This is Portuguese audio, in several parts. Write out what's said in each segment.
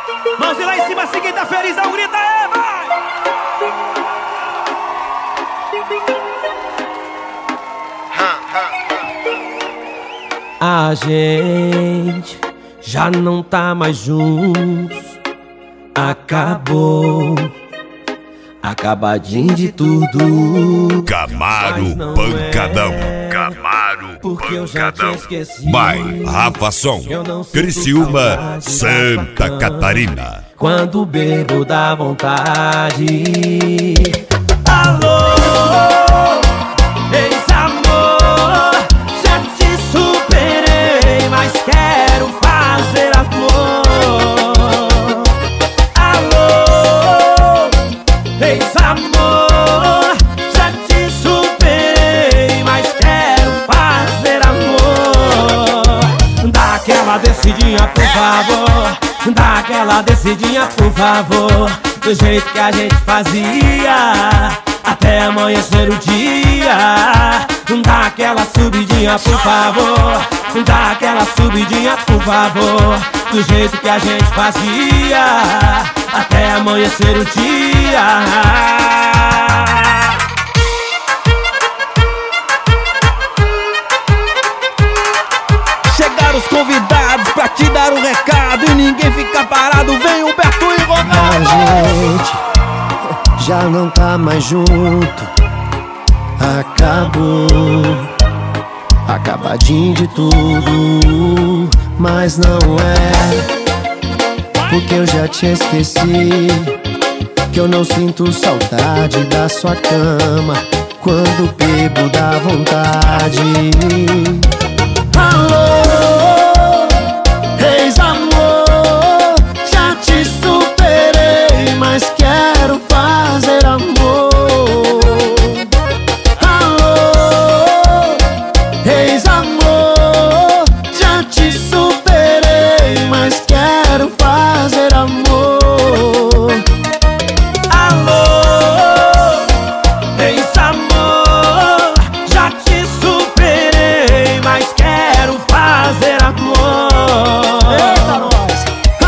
Mãos lá em cima, se quem tá feliz, dá um grito aí, vai! A gente já não tá mais juntos. Acabou, acabadinho de tudo. Camaro Pancadão, Camaro Pancadão. By Rafa Som, Criciúma, Santa Catarina. Quando bebo dá vontade. Alô, ex-amor, já te superei, mas quero fazer amor. Alô, ex-amor, já te superei, mas quero fazer amor. Dá aquela descidinha, por favor. Dá aquela descidinha, por favor. Do jeito que a gente fazia, até amanhecer o dia. Dá aquela subidinha, por favor. Dá aquela subidinha, por favor. Do jeito que a gente fazia, até amanhecer o dia. Chegaram os convidados pra te dar um recado e ninguém fica parado, vem o Beto e Ronaldo. A gente já não tá mais junto. Acabou, acabadinho de tudo. Mas não é, porque eu já te esqueci. Que eu não sinto saudade da sua cama. Quando bebo dá vontade. Alô, ex-amor, já te superei, mas quero fazer amor. Alô, ex-amor, já te superei, mas quero fazer amor. Alô, ex-amor, já te superei, mas quero fazer amor. Eita, nós!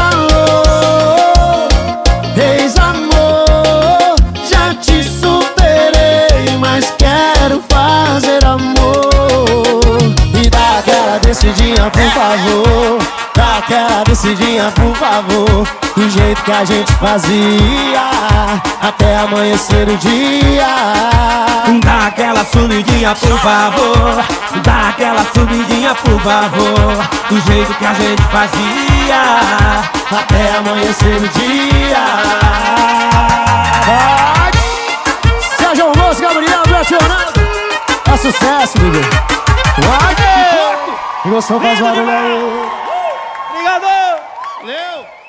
Alô, ex-amor, já te superei, mas quero fazer amor. E dá aquela descidinha, por favor. Dá aquela descidinha, por favor. Do jeito que a gente fazia, até amanhecer o dia. Dá aquela subidinha, por favor. Dá aquela subidinha, por favor. Do jeito que a gente fazia, Até amanhecer o dia. Sérgio Alonso, Gabriel, Beto Ronaldo. É sucesso, bebê. Vai! E você faz barulho aí. Obrigado! Valeu!